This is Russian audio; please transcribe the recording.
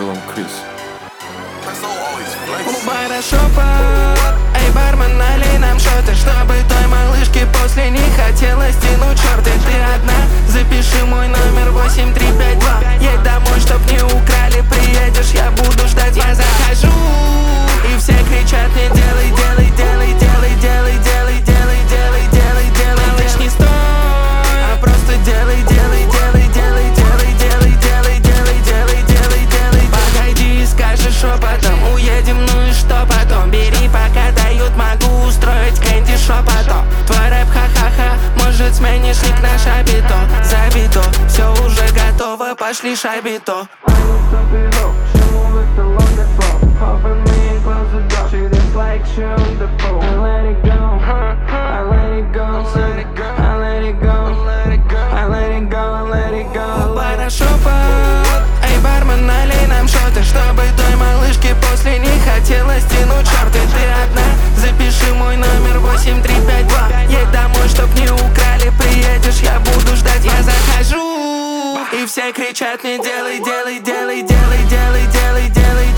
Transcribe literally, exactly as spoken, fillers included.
ангелом Крис. У бара шопа, эй, бармен, налей нам шоты, чтобы той малышке после не хотелось тянуть шорты. Ты одна, запиши мой номер восемь три пять два. Едь домой, чтоб не украли, приедешь, я буду ждать. Я захожу, и все кричат мне: делай, делай, делай, делай, делай, делай, делай, делай, делай, делай. Малыш, не стой, а просто делай, делай, делай, делай, делай, делай, делай, делай, делай, делай, делай. Погоди, скажешь шепотом, уедем, ну и что потом? Бери, пока дают, могу устроить кэнди шепотом. Твой рэп ха-ха-ха, может сменишь ник на шабито. Забито, все уже готово, пошли шабито. Эй, бармен, налей нам шоты, чтобы той малышке после не хотелось тянуть шорты. Ты одна, запиши мой номер восемь три пять два. Едь домой, чтоб не украли, приедешь, я буду ждать. Я захожу, и все кричат мне: делай, делай, делай, делай, делай, делай, делай.